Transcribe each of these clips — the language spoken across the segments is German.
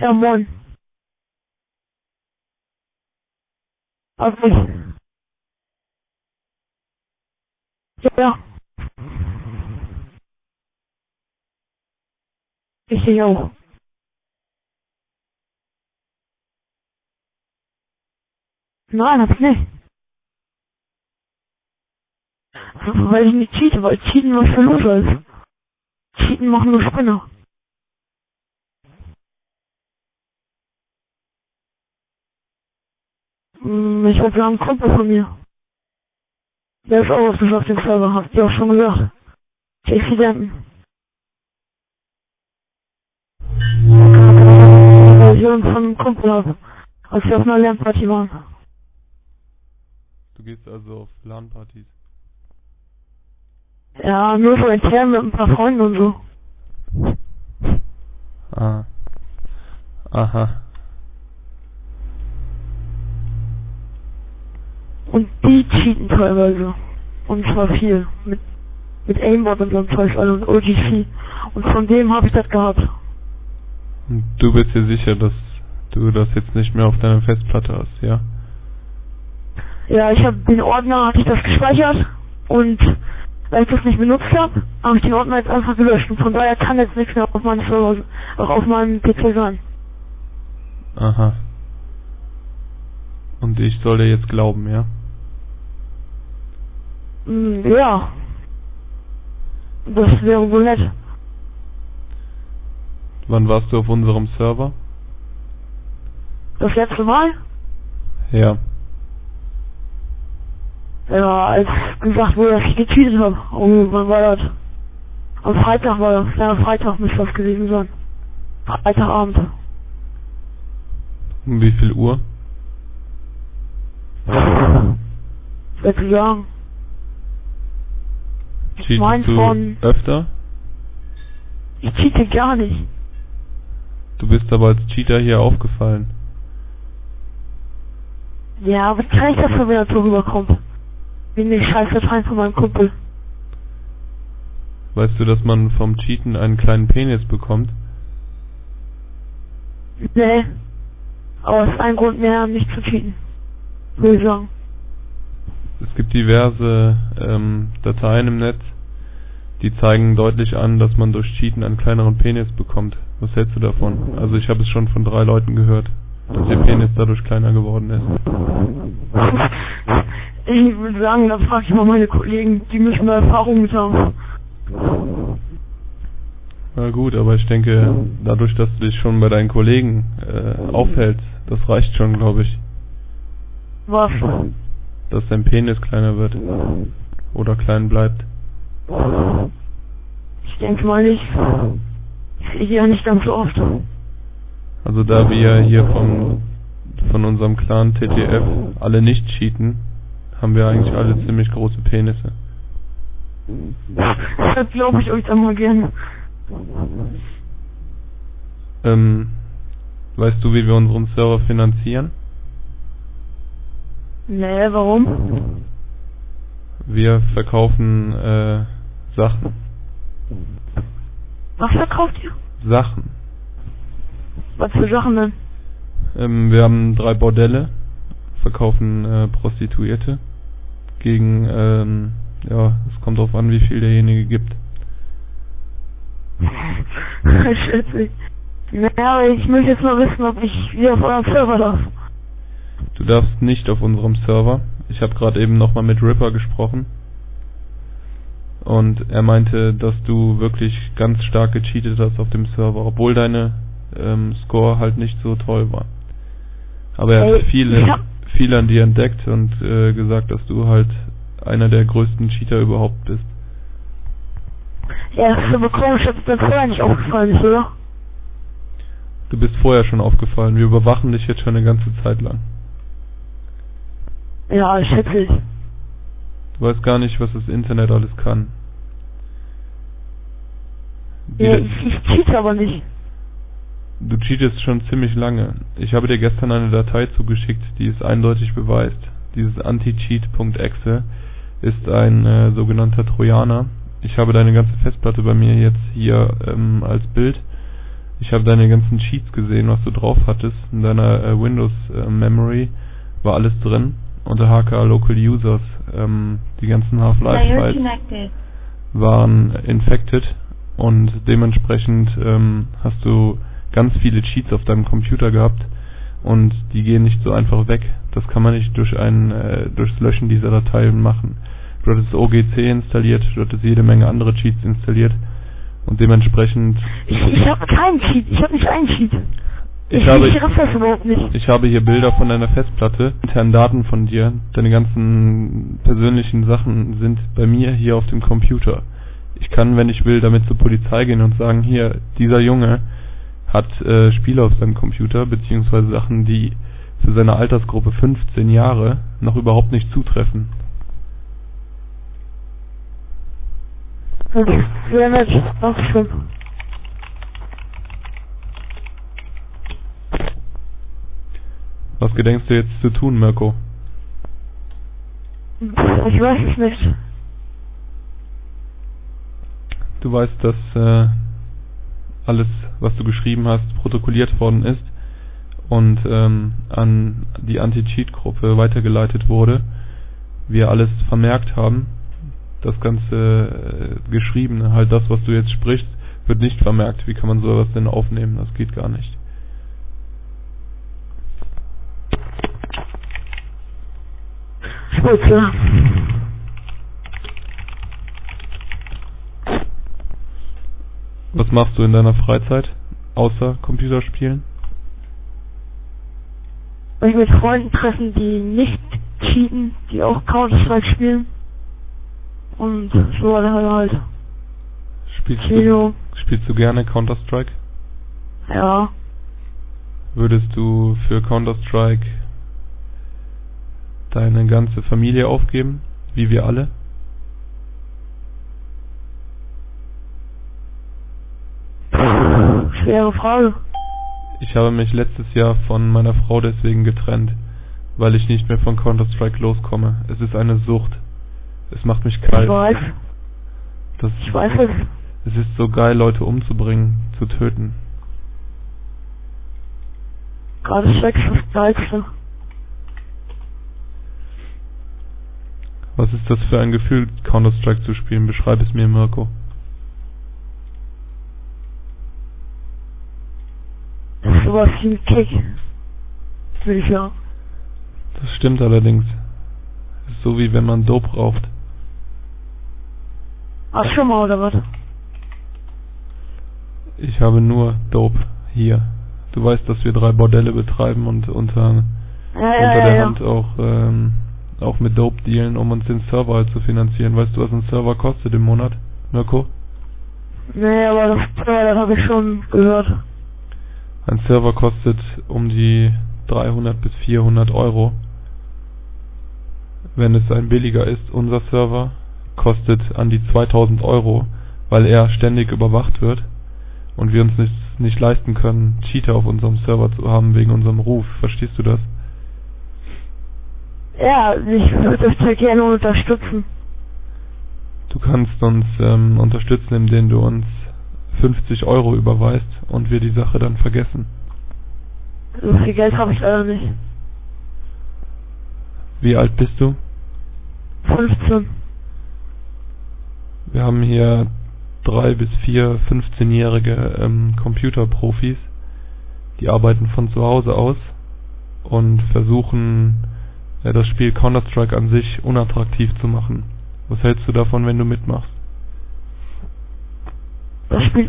Ja, moin. Also, ja, ich sehe auch. Nein, hab ich nicht. Weil ich nicht cheate, weil Cheaten was für Loser ist. Cheaten machen nur Spinner. Ich würde sagen, Kumpel von mir. Der ist auch auf dem Server, habt ihr auch schon gesagt. Studenten. Version von einem Kumpel habe, als wir auf einer Lernparty waren. Du gehst also auf LAN-Partys? Ja, nur so intern mit ein paar Freunden und so. Ah. Aha. Und die cheaten teilweise. Und zwar viel. Mit Aimbot und so einem Zeug, also OGC. Und von dem habe ich das gehabt. Und du bist dir sicher, dass du das jetzt nicht mehr auf deiner Festplatte hast, ja? Ja, ich habe den Ordner, hatte ich das gespeichert. Und weil ich das nicht benutzt habe ich den Ordner jetzt einfach gelöscht. Und von daher kann jetzt nichts mehr auf meinem Server, auch auf meinem PC sein. Aha. Und ich soll dir jetzt glauben, ja? Ja. Das wäre wohl nett. Wann warst du auf unserem Server? Das letzte Mal? Ja. Ja, als gesagt wurde, dass ich gecheatet habe. Und wann war das? Am Freitag war das. Ja, Freitag müsste das gewesen sein. Freitagabend. Um wie viel Uhr? Schwer zu sagen. Cheatest du öfter? Ich cheate gar nicht. Du bist aber als Cheater hier aufgefallen. Ja, was kann ich dafür, wenn er so rüberkommt? Wegen den Scheißdateien von meinem Kumpel. Weißt du, dass man vom Cheaten einen kleinen Penis bekommt? Nee. Aber es ist ein Grund mehr, nicht zu cheaten. Würde ich sagen. Es gibt diverse Dateien im Netz, die zeigen deutlich an, dass man durch Cheaten einen kleineren Penis bekommt. Was hältst du davon? Also ich habe es schon von 3 Leuten gehört, dass ihr Penis dadurch kleiner geworden ist. Ich würde sagen, da frage ich mal meine Kollegen, die müssen da Erfahrung mit haben. Na gut, aber ich denke, dadurch, dass du dich schon bei deinen Kollegen aufhältst, das reicht schon, glaube ich. Was? Dass dein Penis kleiner wird. Oder klein bleibt. Ich denke mal nicht. Ich sehe die ja nicht ganz so oft. Also da wir hier von unserem Clan TTF alle nicht cheaten, haben wir eigentlich alle ziemlich große Penisse. Das glaube ich euch dann mal gerne. Weißt du, wie wir unseren Server finanzieren? Nee, warum? Wir verkaufen Sachen. Was verkauft ihr? Sachen. Was für Sachen denn? Wir haben 3 Bordelle, verkaufen Prostituierte gegen, ja, es kommt drauf an, wie viel derjenige gibt. Schätzig. Naja, aber ich möchte jetzt mal wissen, ob ich wieder auf eurem Server darf. Du darfst nicht auf unserem Server. Ich habe gerade eben nochmal mit Ripper gesprochen. Und er meinte, dass du wirklich ganz stark gecheatet hast auf dem Server, obwohl deine Score halt nicht so toll war. Aber er hat viel an dir entdeckt und gesagt, dass du halt einer der größten Cheater überhaupt bist. Ja, das ist aber komisch, dass das vorher nicht aufgefallen ist, oder? Du bist vorher schon aufgefallen. Wir überwachen dich jetzt schon eine ganze Zeit lang. Ja, schätze ich. Du weißt gar nicht, was das Internet alles kann. Ja, ich cheate aber nicht. Du cheatest schon ziemlich lange. Ich habe dir gestern eine Datei zugeschickt, die es eindeutig beweist. Dieses anti-cheat.exe ist ein sogenannter Trojaner. Ich habe deine ganze Festplatte bei mir jetzt hier als Bild. Ich habe deine ganzen Cheats gesehen, was du drauf hattest. In deiner Windows Memory war alles drin. Unter HK Local Users. Die ganzen Half-Life-Files waren infected und dementsprechend hast du ganz viele Cheats auf deinem Computer gehabt und die gehen nicht so einfach weg. Das kann man nicht durchs Löschen dieser Dateien machen. Du hattest OGC installiert, du hattest jede Menge andere Cheats installiert und dementsprechend... Ich habe keinen Cheat, ich habe nicht einen Cheat. Ich raff das überhaupt nicht. Ich habe hier Bilder von deiner Festplatte, internen Daten von dir, deine ganzen persönlichen Sachen sind bei mir hier auf dem Computer. Ich kann, wenn ich will, damit zur Polizei gehen und sagen, hier, dieser Junge hat Spiele auf seinem Computer, beziehungsweise Sachen, die für seine Altersgruppe 15 Jahre noch überhaupt nicht zutreffen. Das wäre nett, auch schön. Was gedenkst du jetzt zu tun, Mirko? Ich weiß es nicht. Du weißt, dass alles, was du geschrieben hast, protokolliert worden ist und an die Anti-Cheat-Gruppe weitergeleitet wurde. Wir alles vermerkt haben. Das ganze Geschriebene, halt das, was du jetzt sprichst, wird nicht vermerkt. Wie kann man sowas denn aufnehmen? Das geht gar nicht. Spitze. Was machst du in deiner Freizeit, außer Computerspielen? Mich mit Freunden treffen, die nicht cheaten, die auch Counter-Strike spielen. Und so halt. Spielst du gerne Counter-Strike? Ja. Würdest du für Counter-Strike deine ganze Familie aufgeben, wie wir alle? Schwere Frage. Ich habe mich letztes Jahr von meiner Frau deswegen getrennt, weil ich nicht mehr von Counter-Strike loskomme. Es ist eine Sucht. Es macht mich kalt. Ich weiß es. Es ist so geil, Leute umzubringen, zu töten. Counter-Strike ist das Geilste. Was ist das für ein Gefühl, Counter-Strike zu spielen? Beschreib es mir, Mirko. Das ist sowas wie ein Kick. Will ich ja. Das stimmt allerdings. Es ist so, wie wenn man Dope raucht. Ach, schon mal, oder was? Ich habe nur Dope hier. Du weißt, dass wir 3 Bordelle betreiben und unter der Hand auch mit Dope dealen, um uns den Server halt zu finanzieren. Weißt du, was ein Server kostet im Monat, Mirko? Nee, aber das habe ich schon gehört. Ein Server kostet um die 300 bis 400 Euro. Wenn es ein billiger ist, unser Server kostet an die 2000 Euro, weil er ständig überwacht wird und wir uns nicht leisten können, Cheater auf unserem Server zu haben wegen unserem Ruf. Verstehst du das? Ja, ich würde das sehr gerne unterstützen. Du kannst uns unterstützen, indem du uns 50 Euro überweist und wir die Sache dann vergessen. So viel Geld habe ich leider nicht. Wie alt bist du? 15. Wir haben hier 3 bis 4 15-jährige Computerprofis, die arbeiten von zu Hause aus und versuchen das Spiel Counter-Strike an sich unattraktiv zu machen. Was hältst du davon, wenn du mitmachst? Das Spiel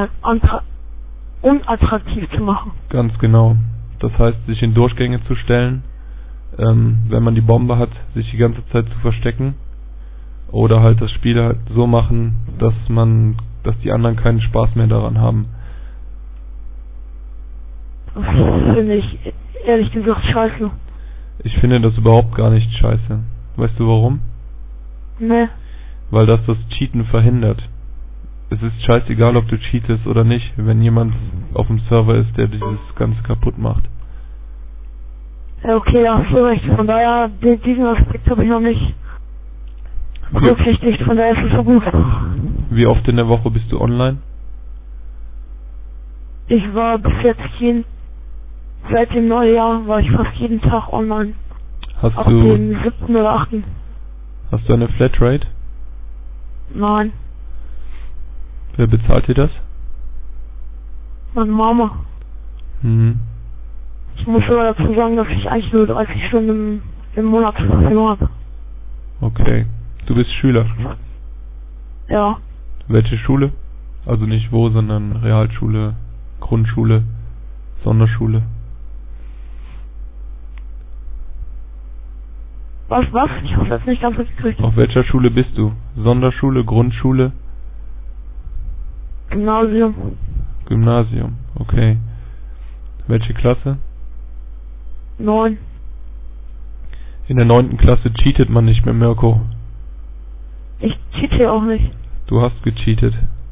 unattraktiv zu machen. Ganz genau. Das heißt, sich in Durchgänge zu stellen, wenn man die Bombe hat, sich die ganze Zeit zu verstecken oder halt das Spiel halt so machen, dass die anderen keinen Spaß mehr daran haben. Das finde ich ehrlich gesagt scheiße. Ich finde das überhaupt gar nicht scheiße. Weißt du warum? Ne. Weil das Cheaten verhindert. Es ist scheißegal, ob du cheatest oder nicht, wenn jemand auf dem Server ist, der dieses Ganze kaputt macht. Ja, okay, da hast du recht. Von daher, diesen Aspekt habe ich noch nicht berücksichtigt, von daher ist es so gut. Wie oft in der Woche bist du online? Ich war bis jetzt seit dem Neujahr war ich fast jeden Tag online. Hast Ab du dem 7. oder 8. Hast du eine Flatrate? Nein, Wer bezahlt dir das? meine Mama. Mhm. Ich muss aber dazu sagen, dass ich eigentlich nur 30 Stunden im Monat zur Verfügung habe. Okay. Du bist Schüler. Ja, Welche Schule? Also nicht wo, sondern Realschule, Grundschule, Sonderschule. was? Ich hab's jetzt nicht ganz mitgekriegt. Auf welcher Schule bist du? Sonderschule, Grundschule, Gymnasium. Gymnasium. Okay. Welche Klasse? 9. In der 9. Klasse cheatet man nicht mehr, Mirko. Ich cheate auch nicht. Du hast gecheatet.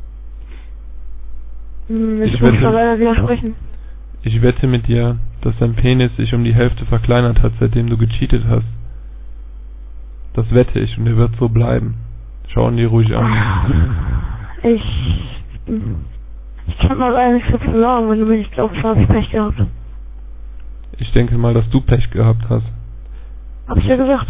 Ich muss da leider widersprechen. Ich wette mit dir, dass dein Penis sich um die Hälfte verkleinert hat, seitdem du gecheatet hast. Das wette ich und er wird so bleiben. Schau ihn dir ruhig an. Ich kann mal leider nicht so viel sagen, wenn du mir nicht glaubst, habe ich Pech gehabt. Ich denke mal, dass du Pech gehabt hast. Hab ich ja gesagt.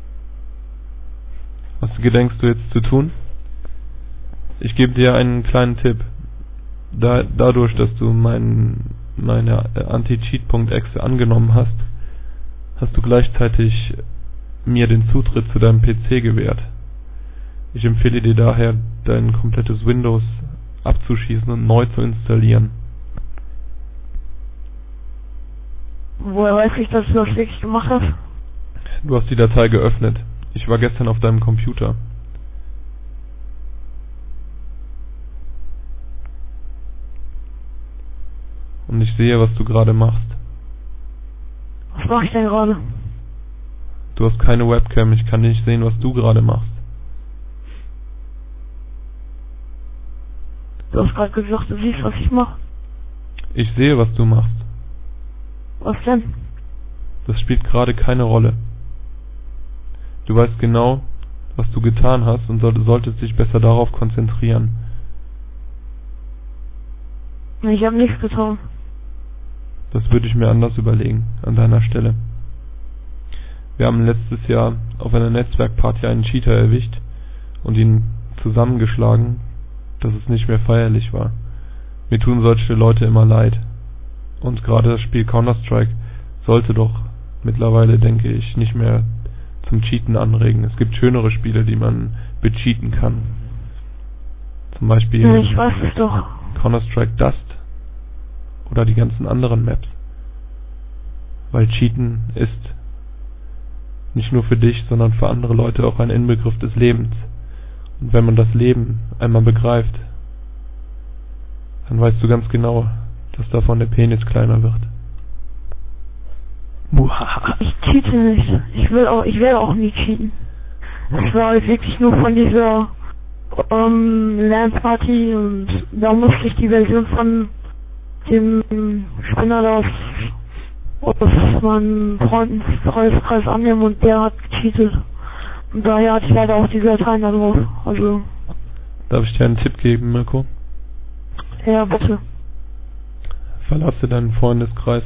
Was gedenkst du jetzt zu tun? Ich gebe dir einen kleinen Tipp. Dadurch, dass du meine Anti-Cheat.exe angenommen hast, hast du gleichzeitig mir den Zutritt zu deinem PC gewährt. Ich empfehle dir daher, dein komplettes Windows abzuschießen und neu zu installieren. Woher weiß ich, dass du das wirklich gemacht hast? Du hast die Datei geöffnet. Ich war gestern auf deinem Computer. Und ich sehe, was du gerade machst. Was mache ich denn gerade? Du hast keine Webcam, ich kann nicht sehen, was du gerade machst. Du hast gerade gesagt, du siehst, was ich mache. Ich sehe, was du machst. Was denn? Das spielt gerade keine Rolle. Du weißt genau, was du getan hast und solltest dich besser darauf konzentrieren. Ich habe nichts getan. Das würde ich mir anders überlegen, an deiner Stelle. Wir haben letztes Jahr auf einer Netzwerkparty einen Cheater erwischt und ihn zusammengeschlagen, dass es nicht mehr feierlich war. Mir tun solche Leute immer leid. Und gerade das Spiel Counter-Strike sollte doch mittlerweile, denke ich, nicht mehr zum Cheaten anregen. Es gibt schönere Spiele, die man becheaten kann. Zum Beispiel Ja, ich weiß es doch. Counter-Strike Dust oder die ganzen anderen Maps. Weil Cheaten ist nicht nur für dich, sondern für andere Leute auch ein Inbegriff des Lebens. Und wenn man das Leben einmal begreift, dann weißt du ganz genau, dass davon der Penis kleiner wird. Ich cheate nicht. Ich werde auch nie cheaten. Es war halt wirklich nur von dieser LAN-Party und da musste ich die Version von dem Spinner aus meinem Freundeskreis annehmen und der hat gecheatet. Und daher hatte ich leider auch die Dateien da drauf. Also. Darf ich dir einen Tipp geben, Mirko? Ja, bitte. Verlasse deinen Freundeskreis.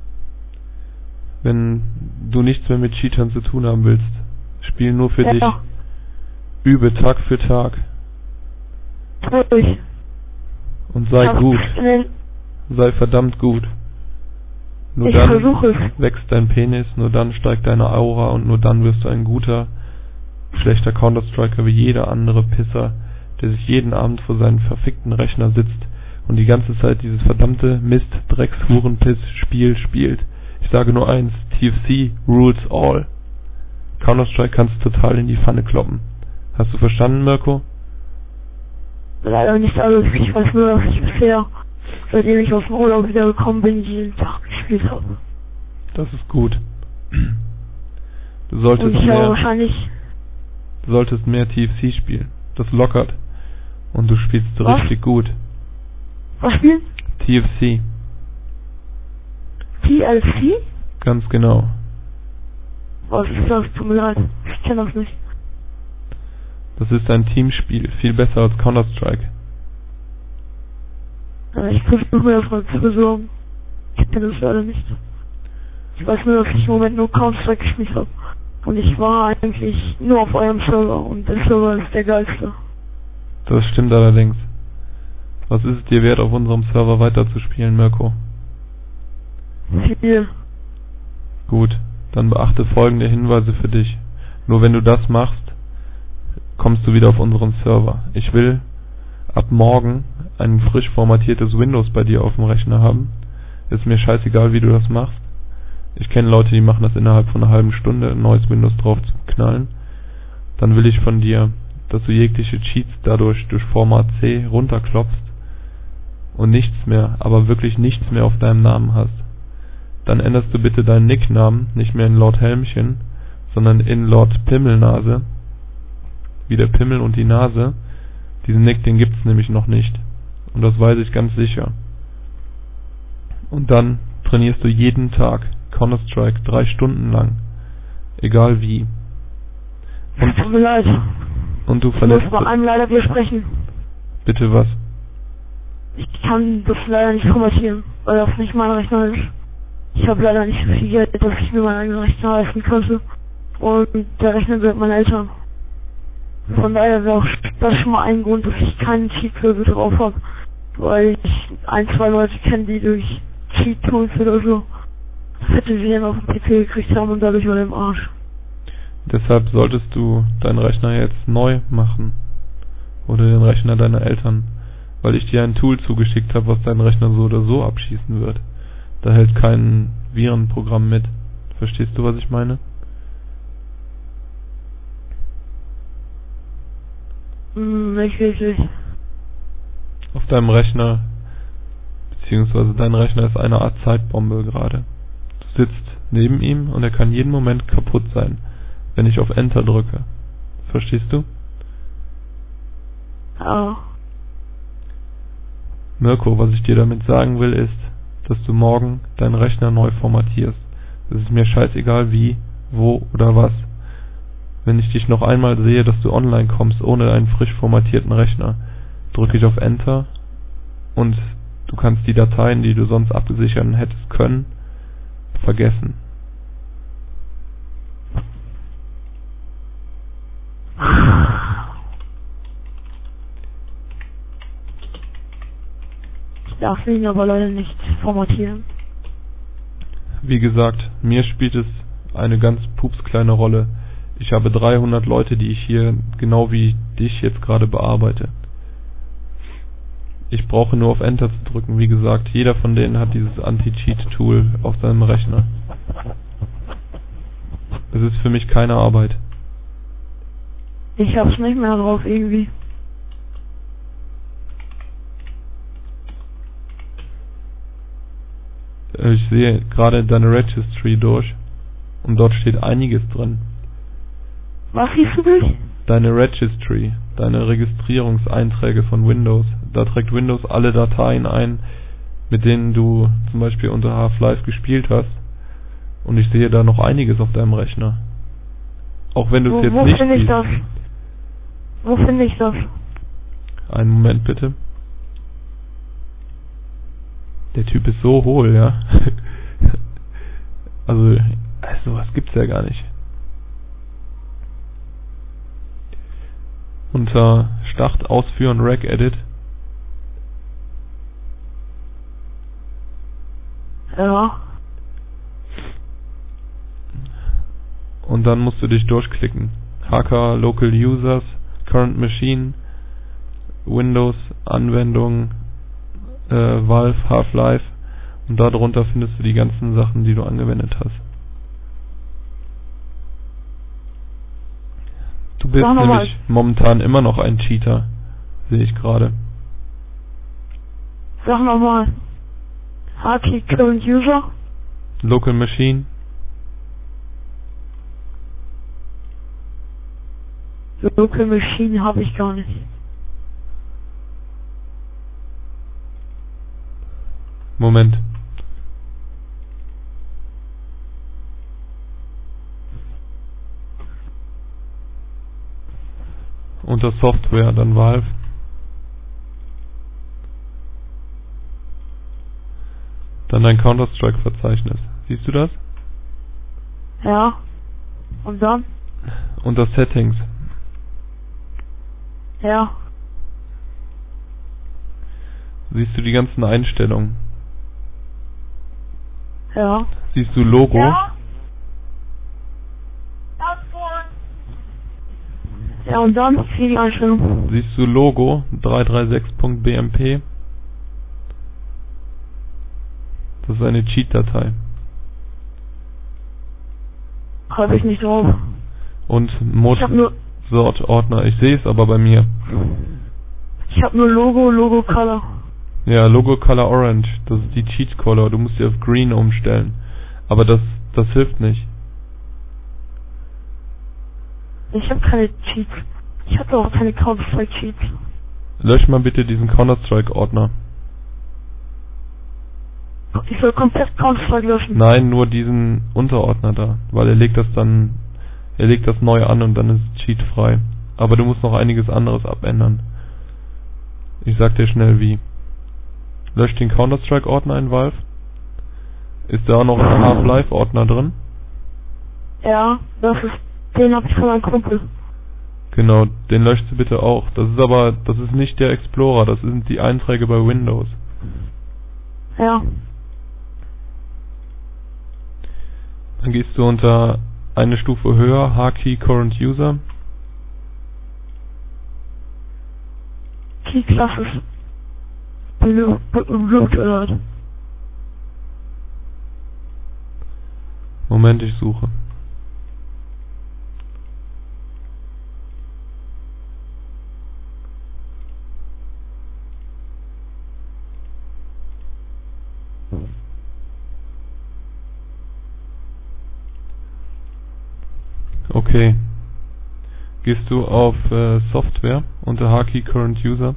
Wenn du nichts mehr mit Cheatern zu tun haben willst, spiel nur für dich. Übe Tag für Tag. Ruhig. Und sei gut. Sei verdammt gut. Nur dann wächst dein Penis, nur dann steigt deine Aura und nur dann wirst du ein guter, schlechter Counter-Striker wie jeder andere Pisser, der sich jeden Abend vor seinem verfickten Rechner sitzt und die ganze Zeit dieses verdammte Mist, Drecks, Hurenpiss Spiel spielt. Ich sage nur eins, TFC rules all. Counter-Strike kannst du total in die Pfanne kloppen. Hast du verstanden, Mirko? Leider nicht alles. Ich weiß nur, dass ich bisher, seitdem ich aus dem Urlaub wieder gekommen bin, jeden Tag gespielt habe. Das ist gut. Du solltest mehr TFC spielen. Das lockert. Und du spielst richtig gut. Was spielen? TFC. TLC? Ganz genau. Was ist das? Tut mir leid. Ich kenne das nicht. Das ist ein Teamspiel. Viel besser als Counter-Strike. Ich versuche mir das mal zu besorgen. Ich kenne das leider nicht. Ich weiß nur, dass ich im Moment nur Counter-Strike gespielt habe. Und ich war eigentlich nur auf eurem Server und der Server ist der geilste. Das stimmt allerdings. Was ist es dir wert, auf unserem Server weiterzuspielen, Mirko? Viel. Gut, dann beachte folgende Hinweise für dich. Nur wenn du das machst, kommst du wieder auf unseren Server. Ich will ab morgen ein frisch formatiertes Windows bei dir auf dem Rechner haben. Ist mir scheißegal, wie du das machst. Ich kenne Leute, die machen das innerhalb von einer halben Stunde, ein neues Windows drauf zu knallen. Dann will ich von dir, dass du jegliche Cheats dadurch durch Format C runterklopfst und nichts mehr, aber wirklich nichts mehr auf deinem Namen hast. Dann änderst du bitte deinen Nicknamen nicht mehr in Lord Helmchen, sondern in Lord Pimmelnase. Wie der Pimmel und die Nase. Diesen Nick, den gibt's nämlich noch nicht. Und das weiß ich ganz sicher. Und dann trainierst du jeden Tag Counter-Strike 3 Stunden lang. Egal wie. Und, tut mir leid. Und du Ich verlässt... muss bei einem leider widersprechen. Bitte was? Ich kann das leider nicht formatieren, weil das nicht mein Rechner ist. Ich habe leider nicht so viel Geld, dass ich mir meinen eigenen Rechner leisten könnte. Und der Rechner gehört meinen Eltern. Von daher wäre auch das schon mal ein Grund, dass ich keinen Cheat-Server drauf habe. Weil ich ein, zwei Leute kenne, die durch Cheat-Tools oder so fette Viren auf dem PC gekriegt haben und dadurch war der im Arsch. Deshalb solltest du deinen Rechner jetzt neu machen. Oder den Rechner deiner Eltern. Weil ich dir ein Tool zugeschickt habe, was deinen Rechner so oder so abschießen wird. Da hält kein Virenprogramm mit. Verstehst du, was ich meine? Nicht wirklich. Auf deinem Rechner, beziehungsweise dein Rechner ist eine Art Zeitbombe gerade. Du sitzt neben ihm und er kann jeden Moment kaputt sein, wenn ich auf Enter drücke. Verstehst du? Ja. Mirko, was ich dir damit sagen will, ist, dass du morgen deinen Rechner neu formatierst. Es ist mir scheißegal wie, wo oder was. Wenn ich dich noch einmal sehe, dass du online kommst ohne einen frisch formatierten Rechner, drücke ich auf Enter und du kannst die Dateien, die du sonst absichern hättest können, vergessen. Ich darf ihn aber leider nicht formatieren. Wie gesagt, mir spielt es eine ganz pupskleine Rolle. Ich habe 300 Leute, die ich hier genau wie dich jetzt gerade bearbeite. Ich brauche nur auf Enter zu drücken. Wie gesagt, jeder von denen hat dieses Anti-Cheat-Tool auf seinem Rechner. Es ist für mich keine Arbeit. Ich hab's nicht mehr drauf irgendwie. Ich sehe gerade deine Registry durch und dort steht einiges drin. Was siehst du durch? Deine Registry, deine Registrierungseinträge von Windows. Da trägt Windows alle Dateien ein, mit denen du zum Beispiel unter Half-Life gespielt hast. Und ich sehe da noch einiges auf deinem Rechner. Auch wenn du es jetzt nicht siehst. Wo finde ich das? Wo finde ich das? Einen Moment bitte. Der Typ ist so hohl, ja. Also sowas gibt's ja gar nicht. Unter Start, Ausführen, Regedit. Ja. Und dann musst du dich durchklicken. Hacker, Local Users, Current Machine, Windows, Anwendung, Valve, Half-Life. Und darunter findest du die ganzen Sachen, die du angewendet hast. Du bist nämlich momentan immer noch ein Cheater, sehe ich gerade. Sag nochmal. HT Current User? Local Machine? Local Machine habe ich gar nicht. Moment. Unter Software, dann Valve. Dann dein Counter-Strike-Verzeichnis. Siehst du das? Ja. Und dann? Unter Settings. Ja. Siehst du die ganzen Einstellungen? Ja. Siehst du Logo? Ja. Ja, und dann für die Einstellung. Siehst du Logo 336.bmp? Das ist eine Cheat-Datei. Habe ich nicht drauf. Und Sort-Ordner. Ich sehe es aber bei mir. Ich habe nur Logo Color. Ja, Logo Color Orange. Das ist die Cheat Color. Du musst sie auf Green umstellen. Aber das hilft nicht. Ich habe keine Cheats. Ich hatte auch keine Counter-Strike Cheats. Lösch mal bitte diesen Counter-Strike Ordner. Ich soll komplett Counter-Strike löschen. Nein, nur diesen Unterordner da. Weil er legt das neu an und dann ist es cheatfrei. Aber du musst noch einiges anderes abändern. Ich sag dir schnell wie. Lösch den Counter-Strike Ordner in Valve. Ist da auch noch ein Half-Life Ordner drin? Ja, den hab ich von meinem Kumpel. Genau, den löscht du bitte auch. Das ist nicht der Explorer, das sind die Einträge bei Windows. Ja. Dann gehst du unter eine Stufe höher, H-Key Current User. Key Classes. Moment, ich suche. Okay. Gehst du auf Software unter H-Key Current User.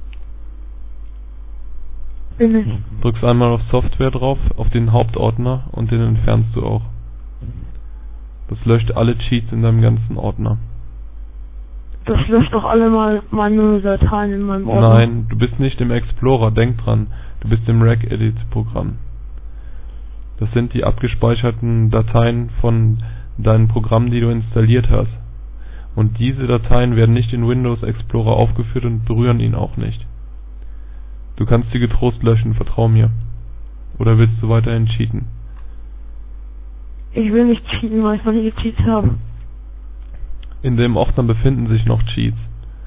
Bin ich. Drückst einmal auf Software drauf, auf den Hauptordner und den entfernst du auch. Das löscht alle Cheats in deinem ganzen Ordner. Das löscht doch alle meine Dateien in meinem Ordner. Nein, du bist nicht im Explorer, denk dran. Du bist im Regedit-Programm. Das sind die abgespeicherten Dateien von deinen Programmen, die du installiert hast. Und diese Dateien werden nicht in Windows Explorer aufgeführt und berühren ihn auch nicht. Du kannst sie getrost löschen, vertrau mir. Oder willst du weiterhin cheaten? Ich will nicht cheaten, weil ich noch nie gecheatet habe. In dem Ordner befinden sich noch Cheats.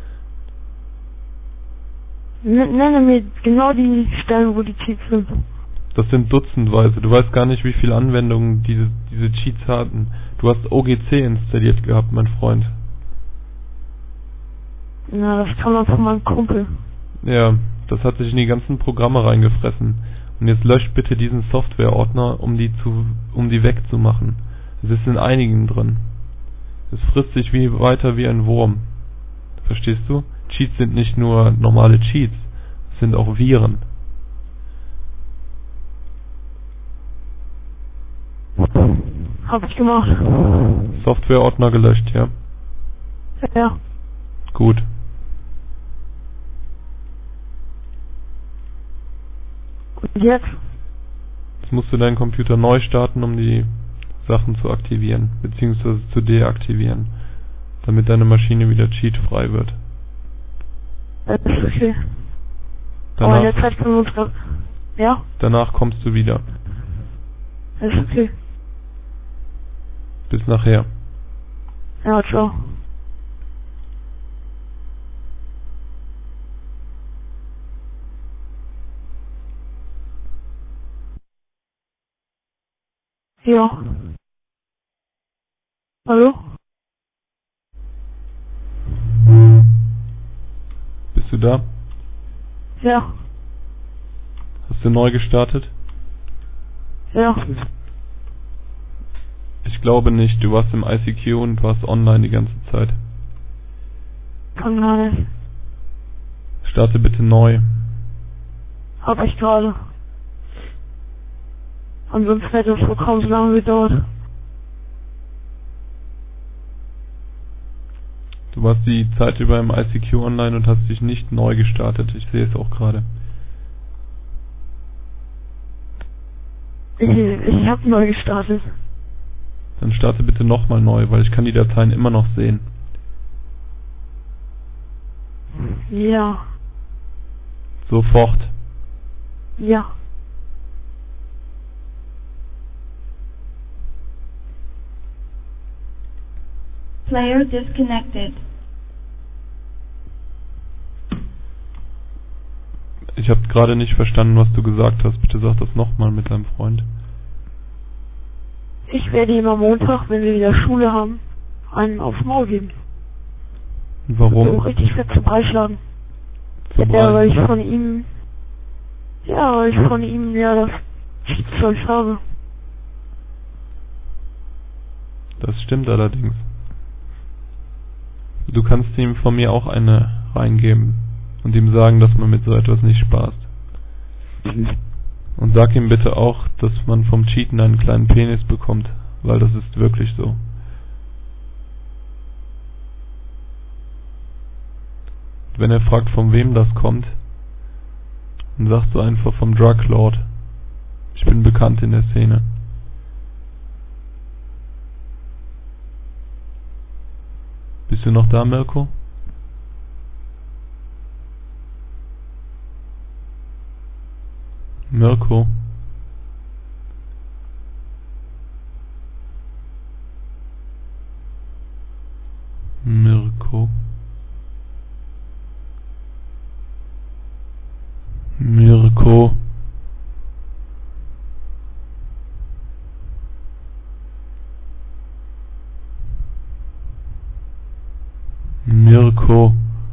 Nenne mir genau die Stellen, wo die Cheats sind. Das sind dutzendweise. Du weißt gar nicht, wie viele Anwendungen diese Cheats hatten. Du hast OGC installiert gehabt, mein Freund. Na, das kam dann von meinem Kumpel. Ja, das hat sich in die ganzen Programme reingefressen. Und jetzt löscht bitte diesen Softwareordner, um die wegzumachen. Es ist in einigen drin. Es frisst sich weiter wie ein Wurm. Verstehst du? Cheats sind nicht nur normale Cheats, es sind auch Viren. Hab ich gemacht. Softwareordner gelöscht, ja? Ja. Gut. Und jetzt? Jetzt musst du deinen Computer neu starten, um die Sachen zu aktivieren, beziehungsweise zu deaktivieren, damit deine Maschine wieder cheatfrei wird. Das ist okay. Aber in der Zeit können wir uns... Ja? Danach kommst du wieder. Das ist okay. Bis nachher. Ja, ciao. Ja. Hallo? Bist du da? Ja. Hast du neu gestartet? Ja. Ich glaube nicht. Du warst im ICQ und warst online die ganze Zeit. Kann gar nicht. Starte bitte neu. Hab ich gerade. Ansonsten hätte das Programm so lange gedauert. Du warst die Zeit über im ICQ online und hast dich nicht neu gestartet. Ich sehe es auch gerade. Ich habe neu gestartet. Dann starte bitte nochmal neu, weil ich kann die Dateien immer noch sehen. Ja. Sofort. Ja. Player disconnected. Ich habe gerade nicht verstanden, was du gesagt hast. Bitte sag das nochmal mit deinem Freund. Ich werde ihm am Montag, wenn wir wieder Schule haben, einen aufs Maul geben. Warum? So richtig fett zum Breitschlagen. Zum Ja, weil ich Breitschlagen? von ihm... Ja, weil ich von ihm ja das Cheatzeug habe. Das stimmt allerdings. Du kannst ihm von mir auch eine reingeben und ihm sagen, dass man mit so etwas nicht spaßt. Und sag ihm bitte auch, dass man vom Cheaten einen kleinen Penis bekommt, weil das ist wirklich so. Wenn er fragt, von wem das kommt, dann sagst du einfach vom Drug Lord. Ich bin bekannt in der Szene. Bist du noch da, Mirko? Mirko? Mirko? Mirko? Mirko?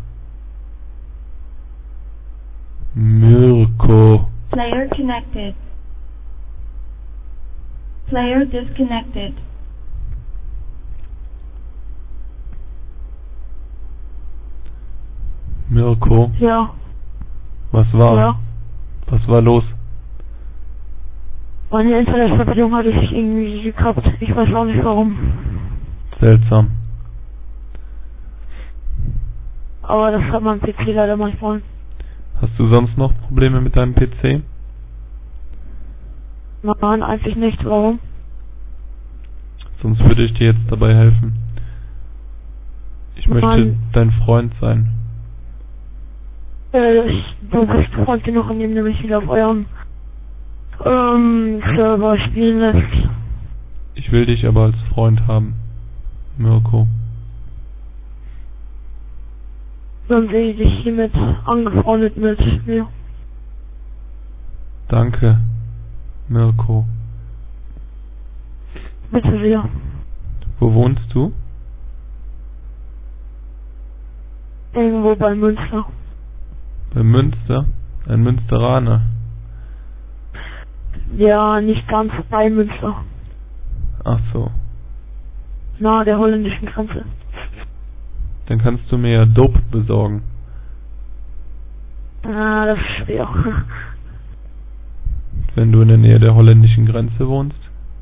Mirko? Player connected. Player disconnected. Mirko? Ja. Was war? Ja. Was war los? Meine Internetverbindung hatte sich irgendwie gekappt. Ich weiß auch nicht warum. Seltsam. Aber das hat mein PC leider manchmal. Hast du sonst noch Probleme mit deinem PC? Nein, eigentlich nicht. Warum? Sonst würde ich dir jetzt dabei helfen. Ich möchte dein Freund sein. Du bist Freund genug, an dem du mich wieder auf eurem Server spielen lässt. Ich will dich aber als Freund haben, Mirko. Dann sehe ich dich hiermit angefreundet mit mir. Danke, Mirko. Bitte sehr. Wo wohnst du? Irgendwo bei Münster. Bei Münster? Ein Münsteraner. Ja, nicht ganz bei Münster. Ach so. Nahe der holländischen Grenze. Dann kannst du mir ja Dope besorgen. Ah, das ist schwer. Wenn du in der Nähe der holländischen Grenze wohnst.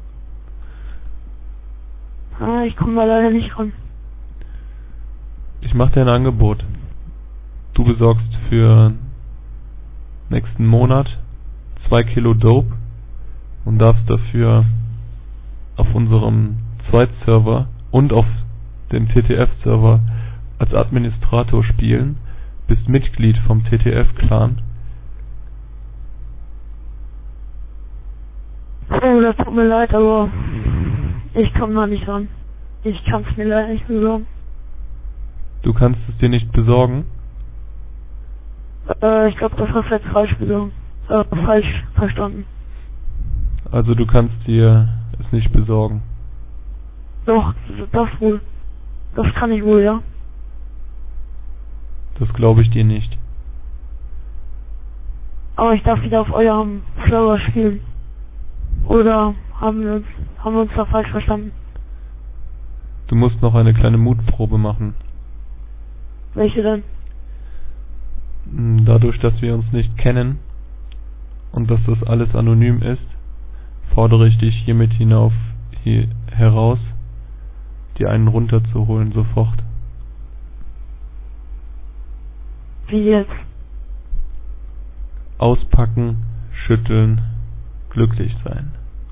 Ah, ich komme da leider nicht ran. Ich mache dir ein Angebot. Du besorgst für nächsten Monat 2 Kilo Dope und darfst dafür auf unserem Zweitserver und auf dem TTF-Server als Administrator spielen, bist Mitglied vom TTF-Clan. Oh, das tut mir leid, aber ich komme da nicht ran. Ich kann es mir leider nicht besorgen. Du kannst es dir nicht besorgen? Ich glaube, das hast du jetzt falsch besorgen. Falsch verstanden. Also du kannst dir es nicht besorgen. Doch, das wohl. Das kann ich wohl, ja. Das glaube ich dir nicht. Aber ich darf wieder auf eurem Server spielen. Oder haben wir uns da falsch verstanden? Du musst noch eine kleine Mutprobe machen. Welche denn? Dadurch, dass wir uns nicht kennen und dass das alles anonym ist, fordere ich dich hiermit heraus, dir einen runterzuholen sofort. Wie jetzt? Auspacken, schütteln, glücklich sein.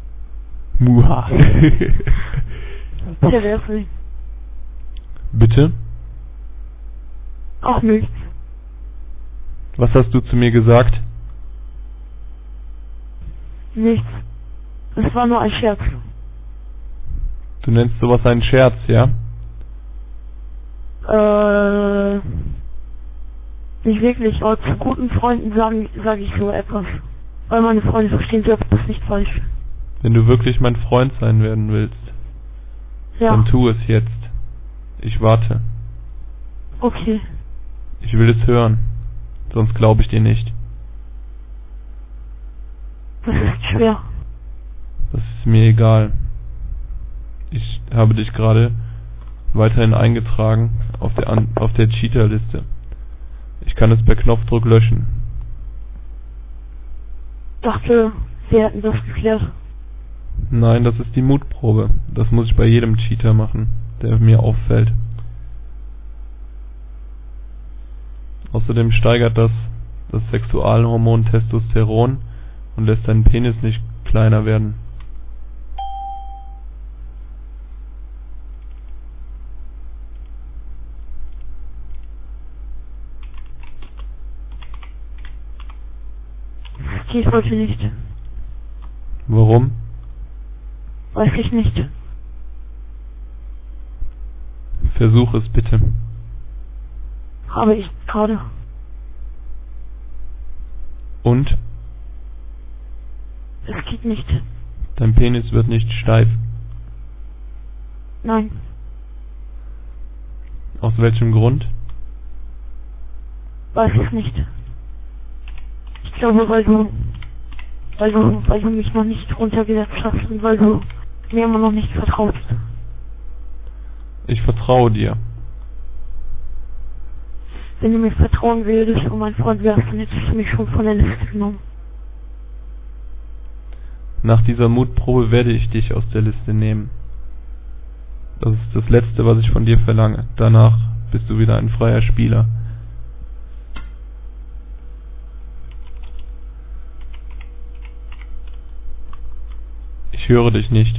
Muha. Perversling. Bitte? Auch nichts. Was hast du zu mir gesagt? Nichts. Es war nur ein Scherz. Du nennst sowas einen Scherz, ja? Nicht wirklich, aber zu guten Freunden sage ich so etwas. Weil meine Freunde verstehen so etwas nicht falsch. Wenn du wirklich mein Freund sein werden willst, dann tu es jetzt. Ich warte. Okay. Ich will es hören. Sonst glaube ich dir nicht. Das ist schwer. Das ist mir egal. Ich habe dich gerade weiterhin eingetragen auf der Cheater-Liste. Ich kann es per Knopfdruck löschen. Dachte, wir hätten das geklärt. Nein, das ist die Mutprobe. Das muss ich bei jedem Cheater machen, der mir auffällt. Außerdem steigert das Sexualhormon Testosteron und lässt deinen Penis nicht kleiner werden. Das geht heute nicht. Warum? Weiß ich nicht. Versuch es bitte. Habe ich gerade. Und? Es geht nicht. Dein Penis wird nicht steif. Nein. Aus welchem Grund? Weiß ich nicht. Ich glaube, weil du mich noch nicht runtergesetzt hast und weil du mir immer noch nicht vertraust. Ich vertraue dir. Wenn du mir vertrauen würdest und mein Freund wärst, dann hättest du mich schon von der Liste genommen. Nach dieser Mutprobe werde ich dich aus der Liste nehmen. Das ist das Letzte, was ich von dir verlange. Danach bist du wieder ein freier Spieler. Ich höre dich nicht.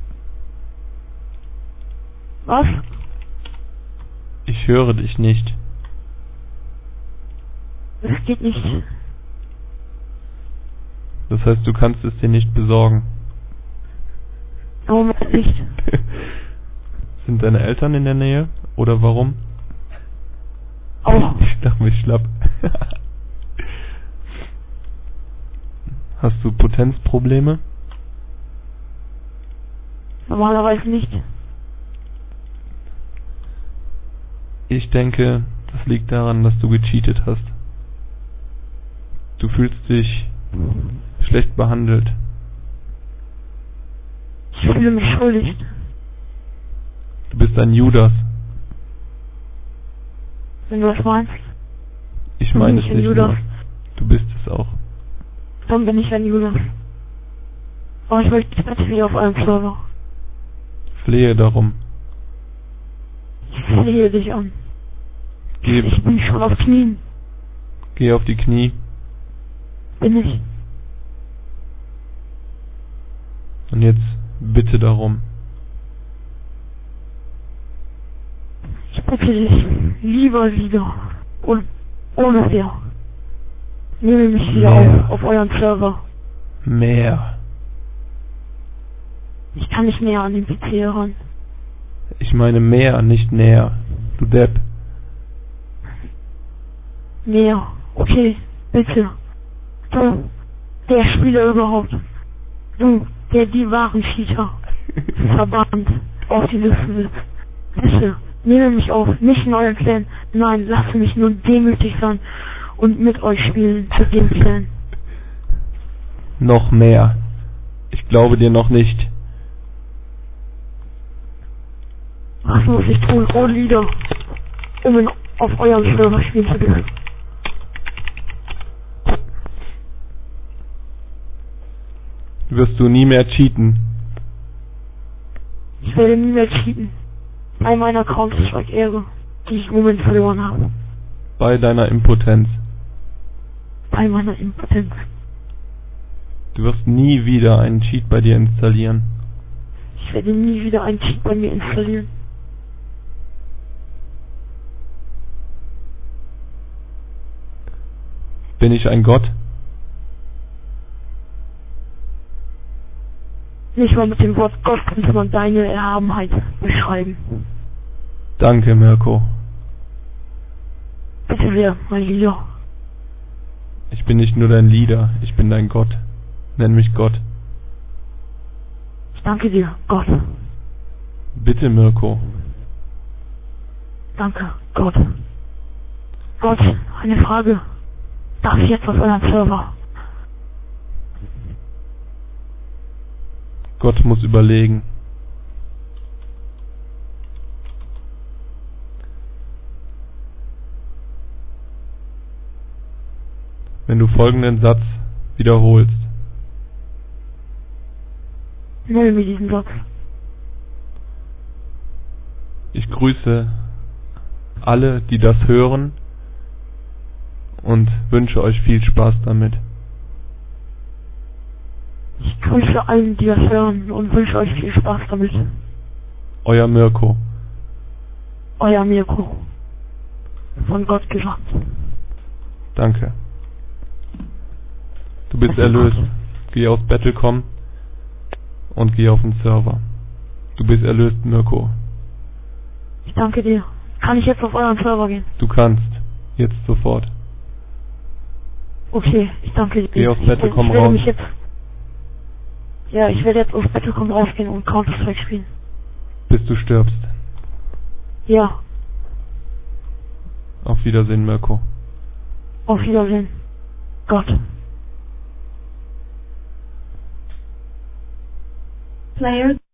Was? Ich höre dich nicht. Das geht nicht. Das heißt, du kannst es dir nicht besorgen. Im Moment nicht. Sind deine Eltern in der Nähe? Oder warum? Auch. Ich dachte mich schlapp. Hast du Potenzprobleme? Normalerweise nicht. Ich denke, das liegt daran, dass du gecheatet hast. Du fühlst dich schlecht behandelt. Ich fühle mich schuldig. Du bist ein Judas. Wenn du das meinst. Ich Dann meine bin es ich ein nicht Judas. nur. Du bist es auch. Dann bin ich ein Judas. Aber ich möchte bitte wieder auf einem Server. Flehe darum. Ich flehe dich an. Geh, Ich bin schon auf Knien. geh auf die Knie. Bin ich. Und jetzt bitte darum. Ich bitte dich, lieber wieder. Und ohne sehr. Nehme mich wieder auf euren Server. Mehr. Ich kann nicht näher an den PC heran. Ich meine mehr, nicht näher. Du Depp. Näher. Okay, bitte. Du, der Spieler überhaupt. Du, der die wahren Cheater verbannt auf die Liste sitzt. Bitte, nehme mich auf, nicht in euren Clan. Nein, lasst mich nur demütig sein und mit euch spielen zu dem Clan. Noch mehr. Ich glaube dir noch nicht. Was muss ich tun, oh Lieder, um auf eurem Server spielen zu dürfen? Wirst du nie mehr cheaten. Ich werde nie mehr cheaten. Bei meiner Counter-Strike-Ehre, die ich im Moment verloren habe. Bei deiner Impotenz. Bei meiner Impotenz. Du wirst nie wieder einen Cheat bei dir installieren. Ich werde nie wieder einen Cheat bei mir installieren. Bin ich ein Gott? Nicht mal mit dem Wort Gott könnte man deine Erhabenheit beschreiben. Danke, Mirko. Bitte sehr, mein Lieber. Ich bin nicht nur dein Leader, ich bin dein Gott. Nenn mich Gott. Ich danke dir, Gott. Bitte, Mirko. Danke, Gott. Gott, eine Frage. Darf ich jetzt auf euren Server? Gott muss überlegen. Wenn du folgenden Satz wiederholst. Nenne mir diesen Satz. Ich grüße alle, die das hören und wünsche euch viel Spaß damit. Ich grüße allen, die das hören und wünsche euch viel Spaß damit. Euer Mirko. Euer Mirko. Von Gott gesagt. Danke. Du bist erlöst. Geh aus Battlecom und geh auf den Server. Du bist erlöst, Mirko. Ich danke dir. Kann ich jetzt auf euren Server gehen? Du kannst. Jetzt sofort. Okay, ich danke dir. Geh aus Battlecom raus. Ich werde jetzt aus Battlecom rausgehen und Counter-Strike spielen. Bis du stirbst. Ja. Auf Wiedersehen, Mirko. Auf Wiedersehen. Gott. Player